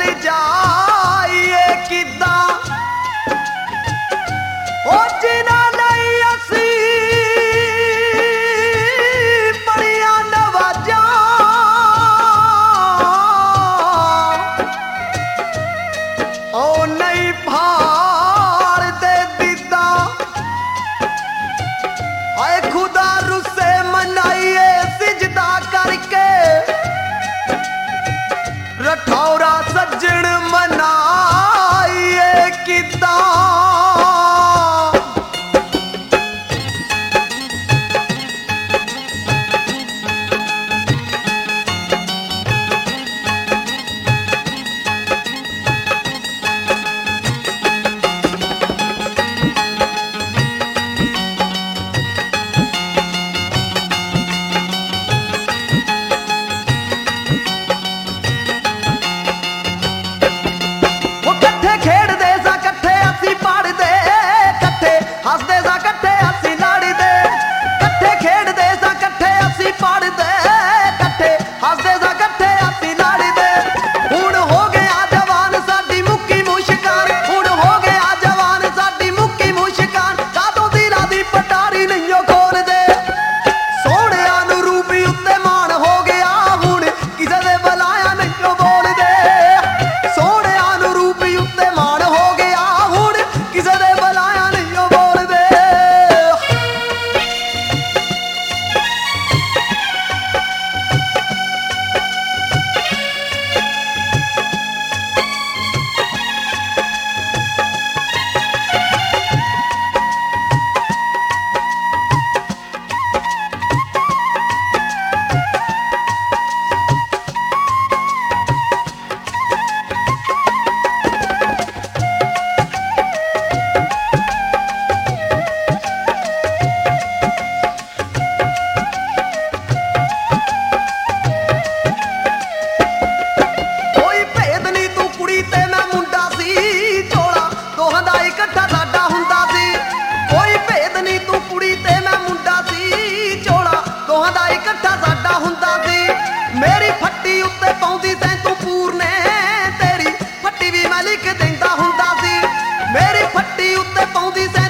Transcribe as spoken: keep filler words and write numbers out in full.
ਜਾਈਏ ਕਿੱਦਾਂ ਉਹ ਜਿਨ੍ਹਾਂ ਲਈ ਅਸੀਂ ਬੜੀਆਂ ਨਵਾਜ਼ਾਂ ਉਹ ਨਹੀਂ ਭਾਲਦੇ ਦਿੱਦਾਂ ਆਏ ਖੁਦਾ ਰੁੱਸੇ ਮਨਾਈਏ ਸਿਜਦਾ ਕਰਕੇ रठौरा सज्जण मनाइए किदां ਹੱਸਦੇ ਸਾਂ ਇਕੱਠੇ ਅਸੀਂ ਲੜਦੇ ਇਕੱਠੇ ਖੇਡਦੇ ਸਾਂ ਇਕੱਠੇ ਅਸੀਂ ਪੜ੍ਹਦੇ ਇਕੱਠੇ ਹੱਸਦੇ ਸਾਂ ਇਕੱਠੇ ਅਸੀਂ ਲੜਦੇ ਹੁਣ ਹੋ ਗਿਆ ਜਵਾਨ ਸਾਡੀ ਮੁੱਕੀ ਮੁਸ਼ਕਾਨ ਹੁਣ ਹੋ ਗਿਆ ਜਵਾਨ ਸਾਡੀ ਮੁੱਕੀ ਮੁਸ਼ਕਾਨ ਕਾਦੋਂ ਦਿਲਾਂ ਦੀ ਪਟਾਰੀ ਨਹੀਂਓ ਖੋਲਦੇ ਸੋਹਣਿਆਂ ਨੂੰ ਰੂਪੀ ਉੱਤੇ ਮਾਣ ਹੋ ਗਿਆ ਹੁਣ ਕਿਸੇ ਦੇ ਬੁਲਾਇਆ ਨਹੀਂਓ ਬੋਲਦੇ ਸੋਹਣਿਆਂ ਨੂੰ ਰੂਪੀ ਉੱਤੇ ਮਾਣ ਹੋ ਗਿਆ ਹੁਣ ਕਿਸੇ ਦੇ ਬੁਲਾਇਆ ਨਹੀਂਓ मेरी फट्टी उत्ते पाउंदी सैं तू पूरने तेरी फट्टी भी मैं लिख देंदा हुंदा सी मेरी फट्टी उत्ते पाउंदी सैं